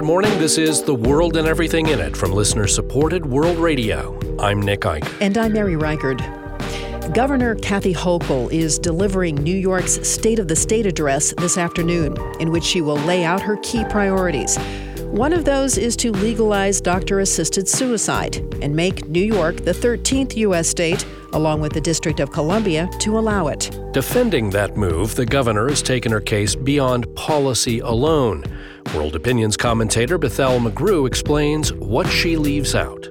morning. This is The World and Everything in It from listener-supported World Radio. I'm Nick Ike. And I'm Mary Reichard. Governor Kathy Hochul is delivering New York's State of the State address this afternoon, in which she will lay out her key priorities. One of those is to legalize doctor-assisted suicide and make New York the 13th U.S. state, along with the District of Columbia, to allow it. Defending that move, the governor has taken her case beyond policy alone. World Opinion's commentator Bethel McGrew explains what she leaves out.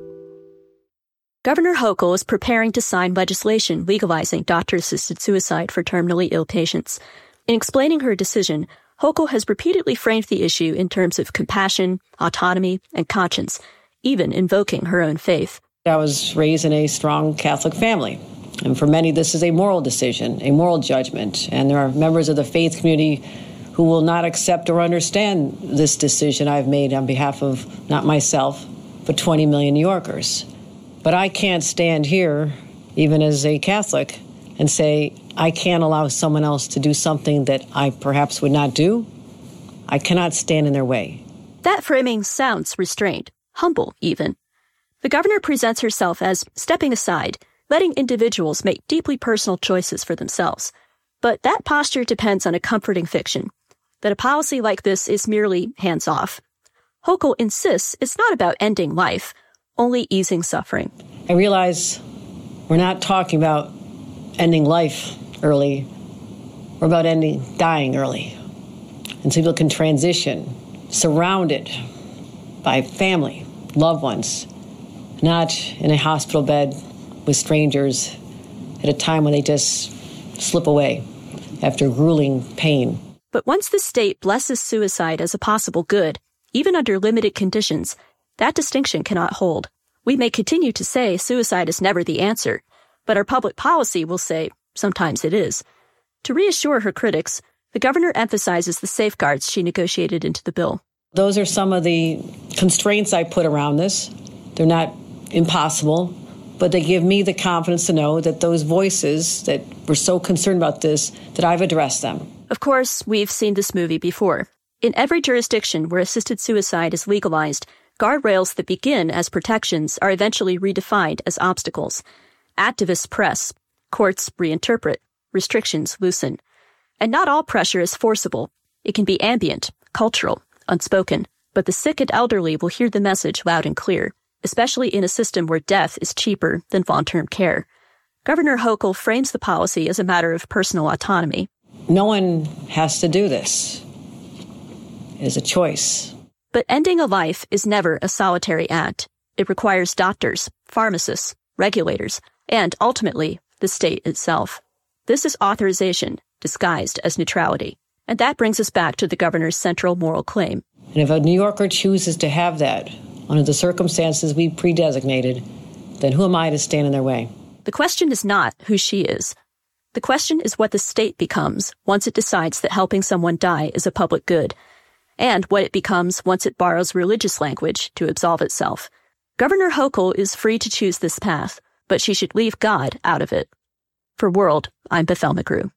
Governor Hochul is preparing to sign legislation legalizing doctor-assisted suicide for terminally ill patients. In explaining her decision, Hochul has repeatedly framed the issue in terms of compassion, autonomy, and conscience, even invoking her own faith. I was raised in a strong Catholic family, and for many this is a moral decision, a moral judgment, and there are members of the faith community who will not accept or understand this decision I've made on behalf of not myself, but 20 million New Yorkers. But I can't stand here, even as a Catholic, and say I can't allow someone else to do something that I perhaps would not do. I cannot stand in their way. That framing sounds restrained, humble even. The governor presents herself as stepping aside, letting individuals make deeply personal choices for themselves. But that posture depends on a comforting fiction, that a policy like this is merely hands-off. Hochul insists it's not about ending life, only easing suffering. I realize we're not talking about ending life early. We're about dying early. And so people can transition, surrounded by family, loved ones, not in a hospital bed with strangers at a time when they just slip away after grueling pain. But once the state blesses suicide as a possible good, even under limited conditions, that distinction cannot hold. We may continue to say suicide is never the answer, but our public policy will say sometimes it is. To reassure her critics, the governor emphasizes the safeguards she negotiated into the bill. Those are some of the constraints I put around this. They're not impossible, but they give me the confidence to know that those voices that were so concerned about this, that I've addressed them. Of course, we've seen this movie before. In every jurisdiction where assisted suicide is legalized, guardrails that begin as protections are eventually redefined as obstacles. Activists press, courts reinterpret, restrictions loosen. And not all pressure is forcible. It can be ambient, cultural, unspoken. But the sick and elderly will hear the message loud and clear, especially in a system where death is cheaper than long-term care. Governor Hochul frames the policy as a matter of personal autonomy. No one has to do this. It is a choice. But ending a life is never a solitary act. It requires doctors, pharmacists, regulators, and ultimately, the state itself. This is authorization disguised as neutrality. And that brings us back to the governor's central moral claim. And if a New Yorker chooses to have that under the circumstances we predesignated, then who am I to stand in their way? The question is not who she is. The question is what the state becomes once it decides that helping someone die is a public good, and what it becomes once it borrows religious language to absolve itself. Governor Hochul is free to choose this path, but she should leave God out of it. For World, I'm Bethel McGrew.